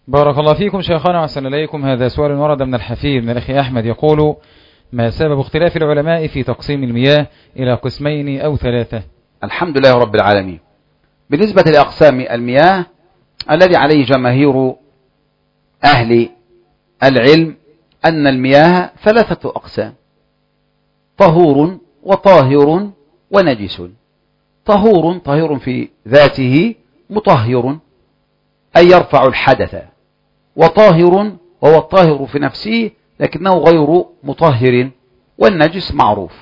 بارك الله فيكم شيخنا وأحسن إليكم. هذا سؤال ورد من الحفيد من الأخ أحمد يقول: ما سبب اختلاف العلماء في تقسيم المياه إلى قسمين أو ثلاثة؟ الحمد لله رب العالمين. بالنسبة لأقسام المياه الذي عليه جماهير أهل العلم أن المياه ثلاثة أقسام: طهور وطاهر ونجس. طهور في ذاته مطهر أي يرفع الحدث، وطاهر وهو الطاهر في نفسه لكنه غير مطهر، والنجس معروف.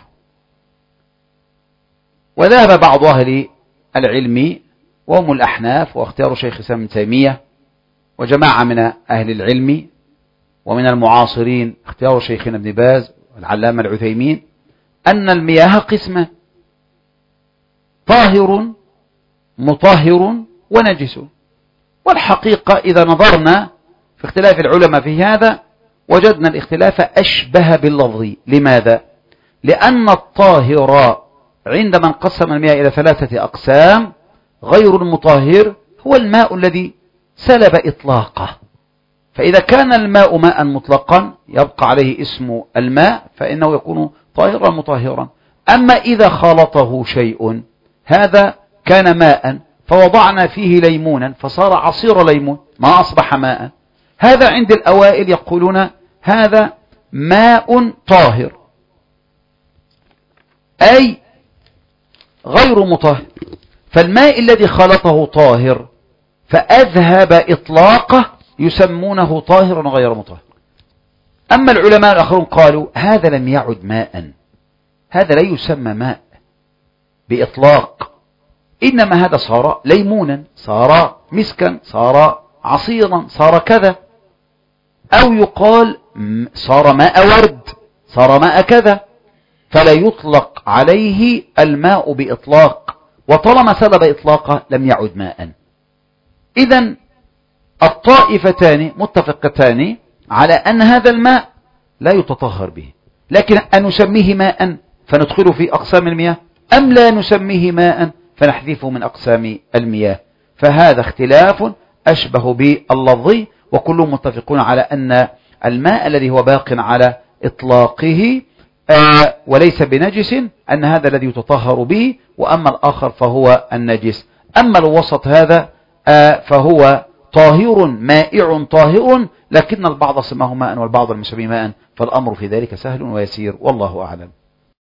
وذهب بعض أهل العلم وهم الأحناف واختيار شيخ الإسلام ابن تيمية وجماعة من أهل العلم ومن المعاصرين اختيار شيخنا ابن باز والعلامة العثيمين أن المياه قسمة: طاهر مطهر ونجس. والحقيقة إذا نظرنا في اختلاف العلماء في هذا وجدنا الاختلاف أشبه باللفظ. لماذا؟ لأن الطاهر عند من قسم المياه إلى ثلاثة أقسام غير المطهر هو الماء الذي سلب إطلاقه، فإذا كان الماء ماء مطلقا يبقى عليه اسم الماء فإنه يكون طاهرا مطهرا. أما إذا خلطه شيء هذا كان ماء فوضعنا فيه ليمونا فصار عصير ليمون ما أصبح ماء، هذا عند الأوائل يقولون هذا ماء طاهر أي غير مطهر. فالماء الذي خلطه طاهر فأذهب إطلاقه يسمونه طاهرا غير مطهر. أما العلماء الآخرون قالوا هذا لم يعد ماء، هذا لا يسمى ماء بإطلاق، إنما هذا صار ليمونا، صار مسكا، صار عصيرا، صار كذا، أو يقال صار ماء ورد، صار ماء كذا، فلا يطلق عليه الماء بإطلاق، وطالما سلب إطلاقه لم يعد ماء. إذن الطائفتان متفقتان على أن هذا الماء لا يتطهر به، لكن أن نسميه ماء فندخله في أقسام المياه أم لا نسميه ماء فنحذفه من أقسام المياه، فهذا اختلاف أشبه باللفظي، وكلهم متفقون على أن الماء الذي هو باق على إطلاقه وليس بنجس أن هذا الذي يتطهر به، وأما الآخر فهو النجس. أما الوسط هذا فهو طاهر مائع طاهر، لكن البعض سماه ماء والبعض لم يسميه ماء، فالأمر في ذلك سهل ويسير والله أعلم.